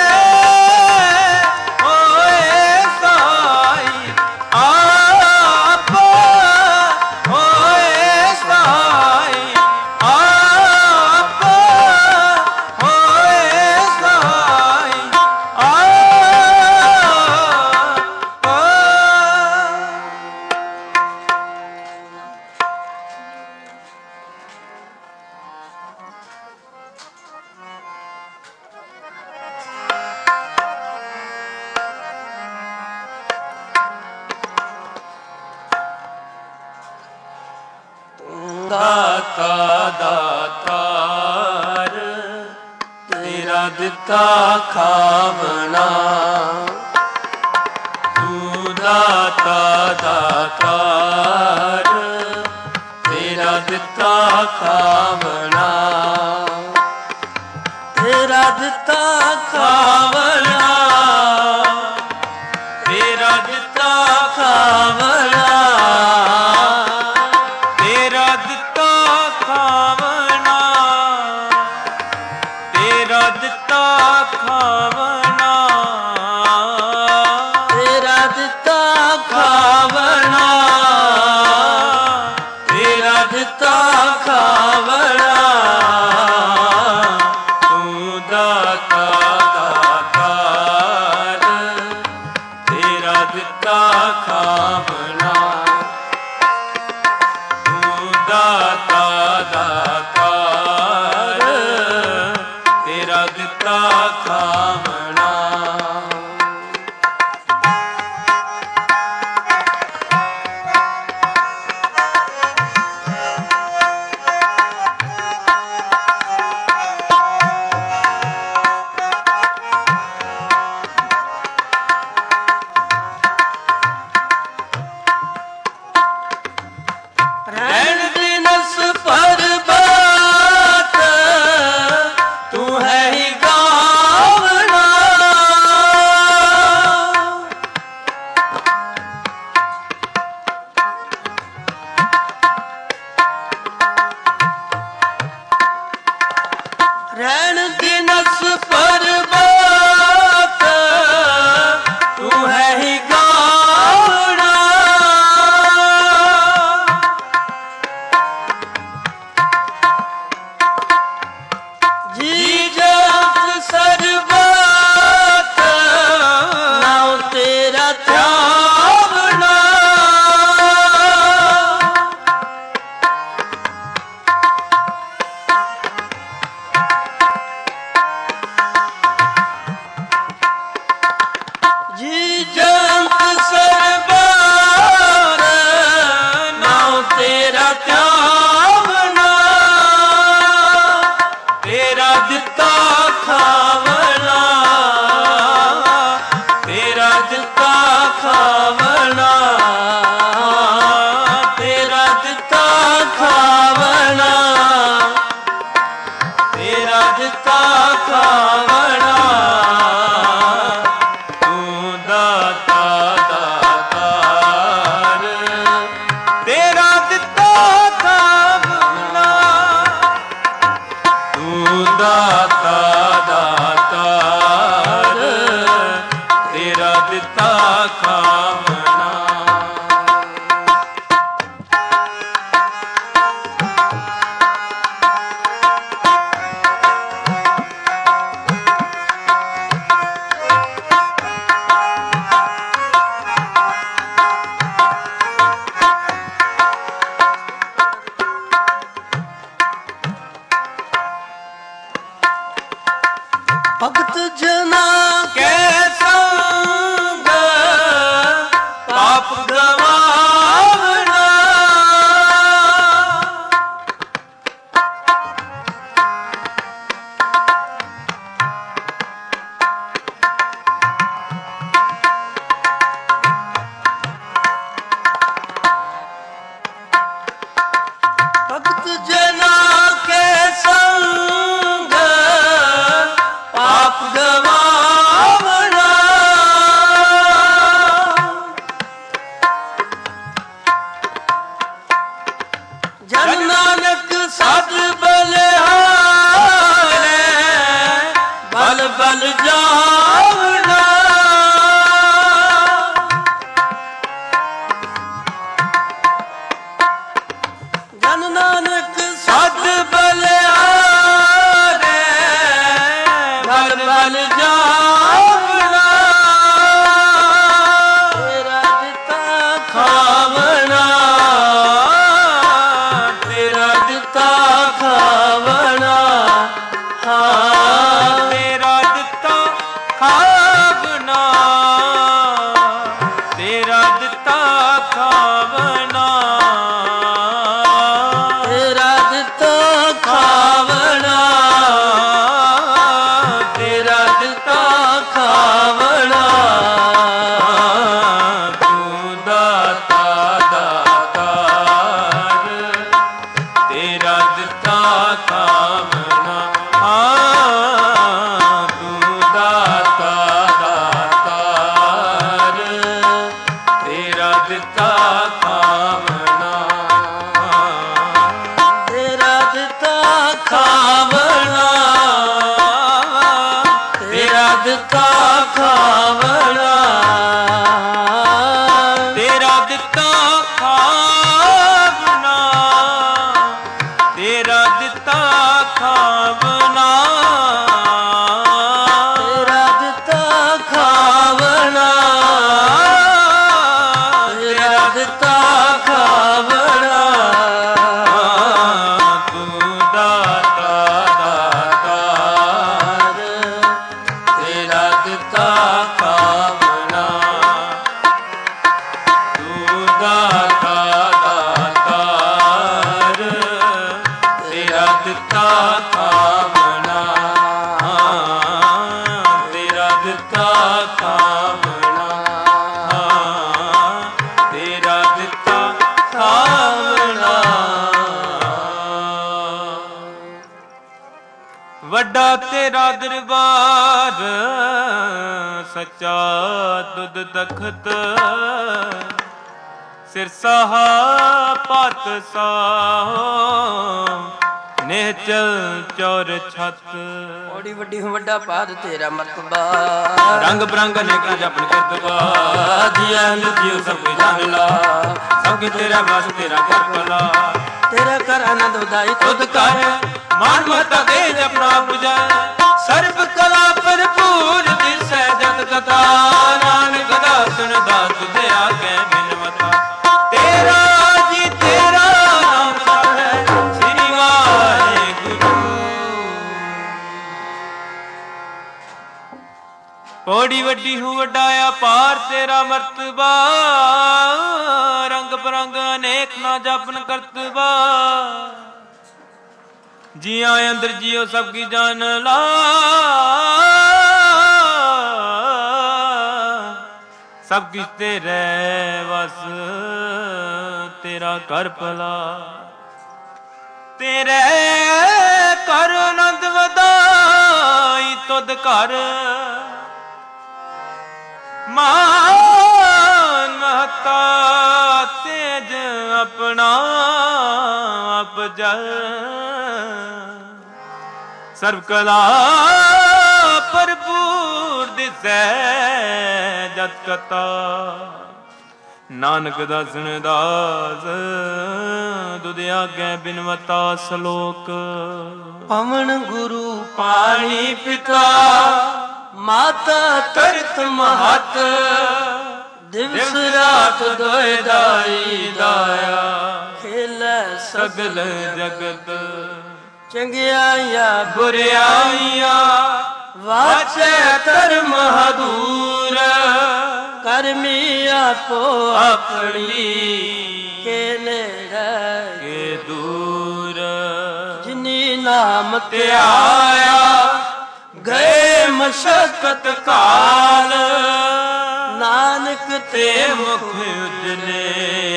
ਓਏ ਸਾਈ ਆਪ ਓਏ ਸਾਈ ਆਪ ਓਏ ਸਾਈ ਆਪ ਦਾਤਾ ਦਾਤਾਰ ਤੇਰਾ ਦਿੱਤਾ ਖਾਵਣਾ ਤੂੰ ਦਾਤਾ ਦਾਤਾਰ ਤੇਰਾ ਦਿੱਤਾ ਖਾਵਣਾ ਤੇਰਾ ਦਿੱਤਾ ਖਾਵਣਾ ਤੇਰਾ ਦਿੱਤਾ ਖਾਵਣਾ ਤੇਰਾ ਦਿੱਤਾ ਖਾਵਣਾ ਤੇਰਾ ਦਿੱਤਾ ਖਾਵਣਾ ਤੇਰਾ ਦਿੱਤਾ ਖਾਵਣਾ ਤੇਰਾ ਦਿੱਤਾ ਖਾਵਣਾ ਤੂੰ ਦਾਤਾ ਦਾਤਾਰ ਤੇਰਾ ਦਿੱਤਾ ਖਾਵਣਾ ਤੂੰ ਦਾਤਾ ਦਾਤਾਰ ਤੇਰਾ ਦਿੱਤਾ ਖਾਵਣਾ ਜਨਾ ਕੇ ਸੰਗ ਪਾਪ ਗਵਾਵਣਾ। ਭਗਤ ਜਨਾ ਕੇ ਸੰਗ ਪਾਪ ਗਵਾਵਣਾ। ਜਨ ਨਾਨਕ ਸਦ ਬਲਿਹਾਰੇ ਬਲ ਬਲ ਜਾਵਣਾ। ਜਨ ਨਾਨਕ ਸਦ ਬਲਿਹਾਰੇ ਬਲ ਬਲ ਜਾਵਣਾ। ਤੇਰਾ ਦਿੱਤਾ ਖਾਵਣਾ, ਤੇਰਾ ਦਿੱਤਾ ਖਾਵਣਾ। ਹਾਂ ਤੇਰਾ ਦਿੱਤਾ ਖਾਵਣਾ, ਤੇਰਾ ਦਿੱਤਾ ਖਾਵਣਾ। ਤੇਰਾ ਦਿੱਤਾ ਖਾਵਣਾ, ਤੇਰਾ ਦਿੱਤਾ ਖਾਵਣਾ। ਤੂੰ ਦਾਤਾ ਦਾਤਾਰ, ਤੇਰਾ ਦਿੱਤਾ ਖਾਵਣਾ। ਤੂੰ ਦਾਤਾ ਦਾਤਾਰ, ਤੇਰਾ ਦਿੱਤਾ ਖਾਵਣਾ। ਤੇਰਾ ਦਿੱਤਾ ਖਾਵਣਾ, ਤੇਰਾ ਦਿੱਤਾ ਖਾਵਣਾ। ਤੇਰਾ ਦਿੱਤਾ ਖਾਵਣਾ, ਤੇਰਾ ਦਿੱਤਾ ਖਾਵਣਾ। ਤੇਰਾ ਦਿੱਤਾ ਖਾਵਣਾ, ਤੇਰਾ ਦਿੱਤਾ ਖਾਵਣਾ। ਤੂੰ ਦਾਤਾ ਦਾਤਾਰ, ਤੇਰਾ ਦਿੱਤਾ ਖਾਵਣਾ। ਤੂੰ ਦਾਤਾ ਦਾਤਾਰ, ਤੇਰਾ ਦਿੱਤਾ ਖਾਵਣਾ। ਤੇਰਾ ਦਿੱਤਾ ਖਾਵਣਾ। ਤੇਰਾ ਦਿੱਤਾ ਖਾਵਣਾ। ਵੱਡਾ ਤੇਰਾ ਦਰਬਾਰ, ਸੱਚਾ ਦੁੱਧ ਤਖਤ। ਸਿਰਸਾਹਾ ਪਤ ਸਾਹੋ, ਨਿਹਚਲ ਚੌਰ ਛਤ। ਬੜੀ ਵੱਡੀ ਵੱਡਾ ਪਾਦ ਤੇਰਾ ਮਰਤਬਾ। ਰੰਗ ਬਰੰਗ ਅਨੇਕਾਂ ਜਪਨ ਕਰਤਬਾ। ਜੀਆ ਜੀਉ ਸਭ ਕੁਝ ਜਾਣ ਲਾ, ਸਭ ਕੀ ਤੇਰਾ ਵਸ ਤੇਰਾ ਕਰ ਭਲਾ। ਤੇਰਾ ਕਰ ਆਨੰਦ ਉਦਾਈ ਤੁਧ ਕਰ ਮਾਨ ਮਤਾ ਦੇ ਜਪਨਾ ਪੁਜੈ। ਸਰਬ ਕਲਾ ਭਰਪੂਰ ਦਿਸੈ ਜਤ ਕਥਾ। ਨਾਨਕ ਦਾਸਨ ਦਾਸ ਤੁਧ ਆਗੇ ਬਿਨਵਤਾ। ਤੇਰਾ ਜੀ ਤੇਰਾ ਨਾਮ ਹੈ ਸ੍ਰੀ ਵਾਹਿਗੁਰੂ। ਪੌੜੀ ਵੱਡੀ ਹੂ ਵੱਡਾ ਅਪਾਰ ਤੇਰਾ ਮਰਤਬਾ। ਰੰਗ ਬਰੰਗ ਅਨੇਕ ਨਾ ਜਪਨ ਕਰਤਬਾ। ਜੀਆਂ ਅੰਦਰ ਜੀਓ ਸਭ ਕੀ ਜਾਨ ਲਾ। ਸਭ ਕੀ ਤੇਰੇ ਵਸ ਤੇਰਾ ਕਰ ਭਲਾ। ਤੇਰੇ ਕਰ ਆਨੰਦ ਵਧਾਈ ਤੁਧ ਘਰ। ਮਾਨ ਮਹਤਾ ਤੇਜ ਆਪਣਾ ਆਪ ਜਲ। ਸਰਬ ਕਲਾ ਭਰਪੂਰ ਦਿਸੈ ਜਤ ਕਤਾ। ਨਾਨਕ ਦਾਸਨ ਦਾਸ ਦੁਧ ਆਗੇ ਬਿਨਵਤਾ। ਸ਼ਲੋਕ ਪਵਨ ਗੁਰੂ ਪਾਣੀ ਪਿਤਾ ਮਾਤਾ ਤਰਤ ਮਹਤ। ਦਿਵਸ ਰਾਤ ਦੋਇ ਦਾਈ ਦਾਇਆ ਖੇਲੇ ਸਗਲ ਜਗਤ। ਚੰਗਿਆਈਆਂ ਬੁਰਿਆਈਆਂ ਵਾਚੈ ਧਰਮ ਹਦੂਰ ਕਰਮੀ ਆਪੋ ਆਪਣੀ ਕੇ ਨੇੜੇ ਕੇ ਦੂਰ ਜਿਨੀ ਨਾਮ ਧਿਆਇਆ ਗਏ ਮਸ਼ਕਤ ਕਾਲ ਨਾਨਕ ਤੇ ਮੁਖ ਉਜਲੇ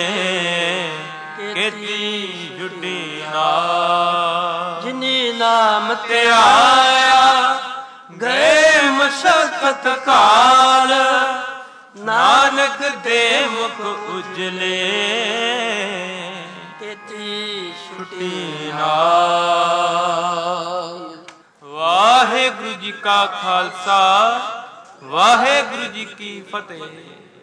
ਕੀਤੀ ਜੁਟੀ ਨਾਲ ਜਿਨੀ ਨਾਮ ਧਿਆਇਆ ਗਏ ਮਸ਼ਕਤ ਕਾਲ ਨਾਨਕ ਦੇ ਮੁਖ ਉਜਲੇ ਕੀਤੀ ਛੁਟੀ ਨਾਲ। ਵਾਹਿਗੁਰੂ ਜੀ ਕਾ ਖਾਲਸਾ ਵਾਹਿਗੁਰੂ ਜੀ ਕੀ ਫਤਿਹ।